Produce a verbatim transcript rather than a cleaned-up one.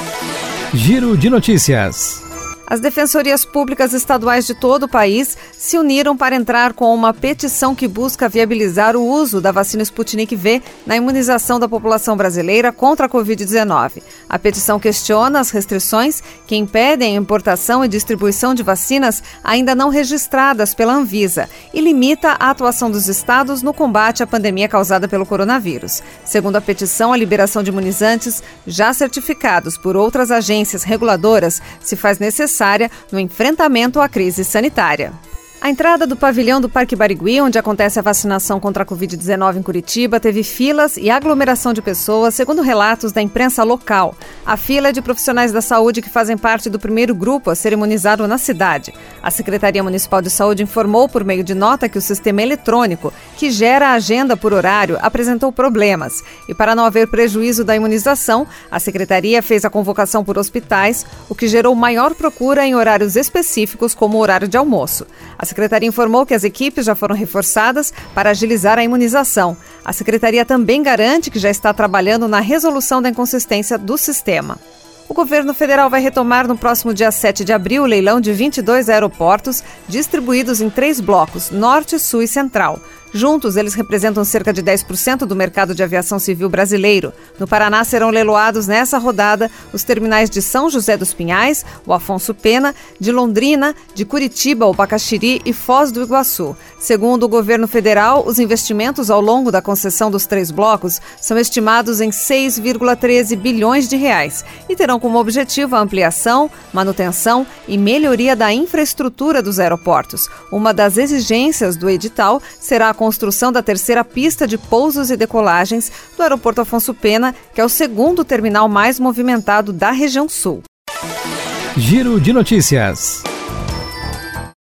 Giro de notícias. As defensorias públicas estaduais de todo o país se uniram para entrar com uma petição que busca viabilizar o uso da vacina Sputnik V na imunização da população brasileira contra a covid dezenove. A petição questiona as restrições que impedem a importação e distribuição de vacinas ainda não registradas pela Anvisa e limita a atuação dos estados no combate à pandemia causada pelo coronavírus. Segundo a petição, a liberação de imunizantes já certificados por outras agências reguladoras se faz necessária no enfrentamento à crise sanitária. A entrada do pavilhão do Parque Barigui, onde acontece a vacinação contra a covid dezenove em Curitiba, teve filas e aglomeração de pessoas, segundo relatos da imprensa local. A fila é de profissionais da saúde que fazem parte do primeiro grupo a ser imunizado na cidade. A Secretaria Municipal de Saúde informou por meio de nota que o sistema eletrônico, que gera a agenda por horário, apresentou problemas. E para não haver prejuízo da imunização, a Secretaria fez a convocação por hospitais, o que gerou maior procura em horários específicos, como o horário de almoço. A Secretaria informou que as equipes já foram reforçadas para agilizar a imunização. A Secretaria também garante que já está trabalhando na resolução da inconsistência do sistema. O governo federal vai retomar no próximo dia sete de abril o leilão de vinte e dois aeroportos distribuídos em três blocos, Norte, Sul e Central. Juntos, eles representam cerca de dez por cento do mercado de aviação civil brasileiro. No Paraná serão leiloados nessa rodada os terminais de São José dos Pinhais, o Afonso Pena, de Londrina, de Curitiba, o Bacaxiri e Foz do Iguaçu. Segundo o governo federal, os investimentos ao longo da concessão dos três blocos são estimados em seis vírgula treze bilhões de reais e terão como objetivo a ampliação, manutenção e melhoria da infraestrutura dos aeroportos. Uma das exigências do edital será a construção da terceira pista de pousos e decolagens do aeroporto Afonso Pena, que é o segundo terminal mais movimentado da região sul. Giro de notícias.